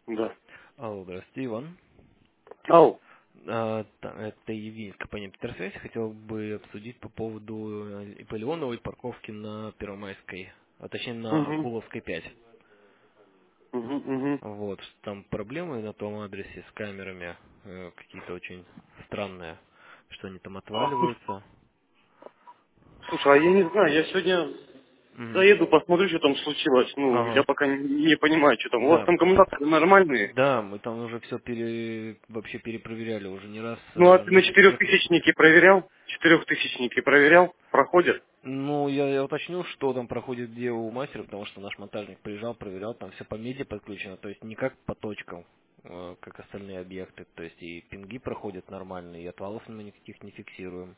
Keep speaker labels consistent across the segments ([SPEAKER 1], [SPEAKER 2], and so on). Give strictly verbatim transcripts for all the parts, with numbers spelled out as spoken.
[SPEAKER 1] Да.
[SPEAKER 2] Алло, здравствуйте, Иван.
[SPEAKER 1] Ау.
[SPEAKER 2] А, та- это Евгений, компания Петерсвязь. Хотел бы обсудить по поводу э, ИП Леоновой парковки на Первомайской, а точнее на
[SPEAKER 1] Угу.
[SPEAKER 2] Акуловской пять.
[SPEAKER 1] Угу, угу.
[SPEAKER 2] Вот, там проблемы на том адресе с камерами э, какие-то очень странные, что они там отваливаются.
[SPEAKER 1] Слушай, а я не знаю, я сегодня
[SPEAKER 2] Мгм.
[SPEAKER 1] заеду, посмотрю, что там случилось. Ну, я
[SPEAKER 2] Ага,
[SPEAKER 1] пока не, не понимаю, что там. У вас
[SPEAKER 2] да.
[SPEAKER 1] там коммутаторы нормальные?
[SPEAKER 2] Да, мы там уже все пере... вообще перепроверяли уже не раз.
[SPEAKER 1] Ну, а
[SPEAKER 2] э,
[SPEAKER 1] ты на
[SPEAKER 2] несколько человек.
[SPEAKER 1] четырехтысячнике проверял? Четырехтысячники проверял? Проходят?
[SPEAKER 2] Ну, я, я уточню, что там проходит где у мастера, потому что наш монтажник приезжал, проверял, там все по меди подключено, то есть не как по точкам, э, как остальные объекты, то есть и пинги проходят нормально, и отвалов мы никаких не фиксируем.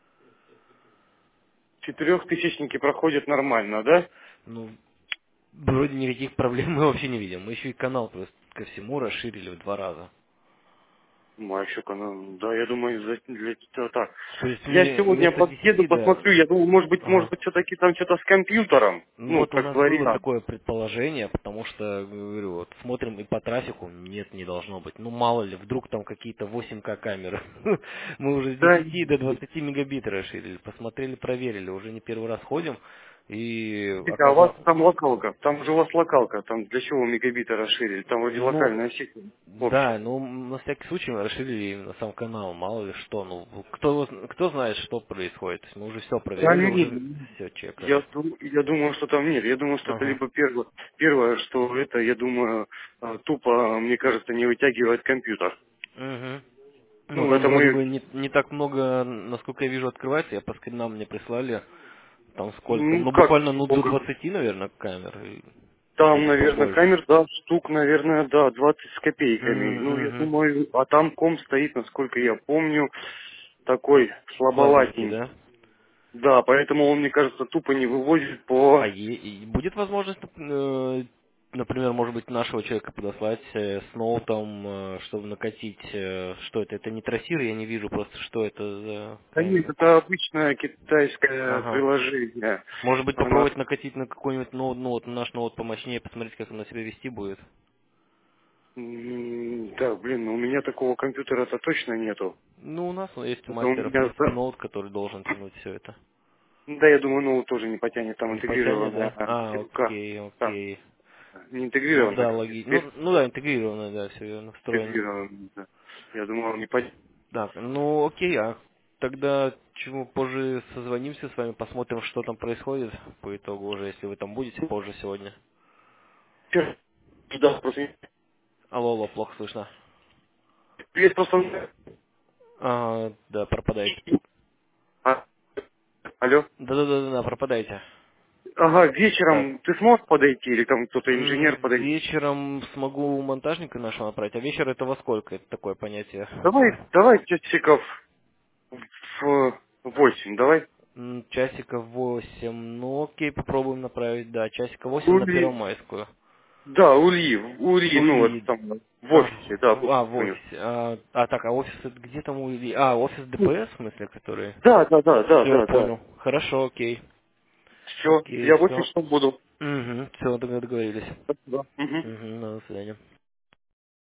[SPEAKER 1] Четырехтысячники проходят нормально, да?
[SPEAKER 2] Ну, вроде никаких проблем мы вообще не видим. Мы еще и канал просто ко всему расширили в два раза.
[SPEAKER 1] Ну, а еще канал, да, я думаю, за- для тебя так.
[SPEAKER 2] То есть
[SPEAKER 1] Я
[SPEAKER 2] мне
[SPEAKER 1] сегодня
[SPEAKER 2] вместо
[SPEAKER 1] подъеду,
[SPEAKER 2] десяти, да.
[SPEAKER 1] посмотрю, я думаю, может быть, может
[SPEAKER 2] Ага.
[SPEAKER 1] быть, все-таки там что-то с компьютером.
[SPEAKER 2] Ну
[SPEAKER 1] Ну,
[SPEAKER 2] вот у
[SPEAKER 1] как
[SPEAKER 2] нас было
[SPEAKER 1] вариант.
[SPEAKER 2] такое предположение, потому что, говорю, вот смотрим и по трафику, нет, не должно быть. Ну мало ли, вдруг там какие-то восемь ка камеры. Мы уже с
[SPEAKER 1] Да,
[SPEAKER 2] десяти до двадцати мегабит расширили, посмотрели, проверили, уже не первый раз ходим, и
[SPEAKER 1] Смотрите, а у вас
[SPEAKER 2] оказалось,
[SPEAKER 1] там локалка, там же у вас локалка, там для чего мегабиты расширили? Там вроде
[SPEAKER 2] ну,
[SPEAKER 1] локальная сеть
[SPEAKER 2] да,
[SPEAKER 1] общая.
[SPEAKER 2] ну на всякий случай мы расширили именно сам канал, мало ли что, ну кто, кто знает, что происходит. То есть мы уже все
[SPEAKER 1] Да
[SPEAKER 2] проверяли,
[SPEAKER 1] нет,
[SPEAKER 2] уже все
[SPEAKER 1] я,
[SPEAKER 2] чекали.
[SPEAKER 1] ду- я думаю, что там нет. Я думаю, что это
[SPEAKER 2] Ага.
[SPEAKER 1] либо первое, первое, что это, я думаю, э, тупо, мне кажется, не вытягивает компьютер.
[SPEAKER 2] Мгм. Ну,
[SPEAKER 1] Ну,
[SPEAKER 2] там
[SPEAKER 1] это
[SPEAKER 2] вроде
[SPEAKER 1] мы,
[SPEAKER 2] бы не, не так много, насколько я вижу, открывается. Я по скринам мне прислали, там сколько,
[SPEAKER 1] ну
[SPEAKER 2] ну,
[SPEAKER 1] как,
[SPEAKER 2] буквально, ну, до
[SPEAKER 1] сколько?
[SPEAKER 2] двадцати, наверное, камер, и-
[SPEAKER 1] Там,
[SPEAKER 2] если не
[SPEAKER 1] наверное,
[SPEAKER 2] побольше.
[SPEAKER 1] камер, да, штук, наверное, да, двадцать с копейками. Ну, я
[SPEAKER 2] Угу.
[SPEAKER 1] думаю, а там ком стоит, насколько я помню, такой
[SPEAKER 2] Слабенький,
[SPEAKER 1] слабоватенький.
[SPEAKER 2] да?
[SPEAKER 1] Да, поэтому он, мне кажется, тупо не вывозит
[SPEAKER 2] А
[SPEAKER 1] по...
[SPEAKER 2] е- и будет возможность, э, например, может быть, нашего человека подослать э, с ноутом, э, чтобы накатить, э, что это? Это не трассир, я не вижу просто, что это за
[SPEAKER 1] Да нет,
[SPEAKER 2] камера.
[SPEAKER 1] это обычное китайское
[SPEAKER 2] Ага.
[SPEAKER 1] приложение.
[SPEAKER 2] Может быть,
[SPEAKER 1] Она...
[SPEAKER 2] попробовать накатить на какой-нибудь ноут, ну, вот наш ноут помощнее, посмотреть, как он на себя вести будет.
[SPEAKER 1] м, Да, блин, ну у меня такого компьютера-то точно нету.
[SPEAKER 2] Ну, у нас есть у
[SPEAKER 1] Это у
[SPEAKER 2] мастера, в
[SPEAKER 1] меня...
[SPEAKER 2] принципе,
[SPEAKER 1] Да,
[SPEAKER 2] ноут, который должен тянуть все это.
[SPEAKER 1] да, я думаю, ну тоже не потянет, там
[SPEAKER 2] Не потянет,
[SPEAKER 1] интегрированная
[SPEAKER 2] да? А,
[SPEAKER 1] сетка.
[SPEAKER 2] окей,
[SPEAKER 1] Там
[SPEAKER 2] окей.
[SPEAKER 1] не
[SPEAKER 2] Ну
[SPEAKER 1] интегрированная,
[SPEAKER 2] да,
[SPEAKER 1] как
[SPEAKER 2] логи... Ну,
[SPEAKER 1] теперь
[SPEAKER 2] ну да, интегрировано, да, все верно, встроено.
[SPEAKER 1] интегрированная. Да. Я думаю, он не потянет.
[SPEAKER 2] Так, ну окей, а тогда чему позже созвонимся с вами, посмотрим, что там происходит по итогу уже, если вы там будете позже сегодня.
[SPEAKER 1] Да, просто...
[SPEAKER 2] Алло, алло, плохо слышно.
[SPEAKER 1] Есть просто...
[SPEAKER 2] А, да, пропадаете.
[SPEAKER 1] А, алло?
[SPEAKER 2] Да-да-да, пропадаете.
[SPEAKER 1] Ага,
[SPEAKER 2] Так,
[SPEAKER 1] вечером ты сможешь подойти, или там кто-то инженер
[SPEAKER 2] м,
[SPEAKER 1] подойти?
[SPEAKER 2] вечером смогу монтажника нашего направить, а вечер это во сколько? Это такое понятие.
[SPEAKER 1] Давай, давай часиков в восемь, давай.
[SPEAKER 2] М, Часиков восемь. Ну окей, попробуем направить, да. Часика восемь на
[SPEAKER 1] Ули,
[SPEAKER 2] Первомайскую.
[SPEAKER 1] да, Ули, Ули,
[SPEAKER 2] У
[SPEAKER 1] ну вот
[SPEAKER 2] Ильи.
[SPEAKER 1] там в
[SPEAKER 2] А,
[SPEAKER 1] офисе, да,
[SPEAKER 2] в- а, в
[SPEAKER 1] понял.
[SPEAKER 2] офисе. А, а, так, а офис это где там у Ильи? А, офис ДПС, в смысле, который?
[SPEAKER 1] Да, да, да, да,
[SPEAKER 2] Все,
[SPEAKER 1] да, да.
[SPEAKER 2] понял. Хорошо, окей.
[SPEAKER 1] Все,
[SPEAKER 2] Окей,
[SPEAKER 1] я в восемь
[SPEAKER 2] все.
[SPEAKER 1] часов буду.
[SPEAKER 2] Угу, все, договорились.
[SPEAKER 1] Спасибо. Мгм.
[SPEAKER 2] Угу, до свидания.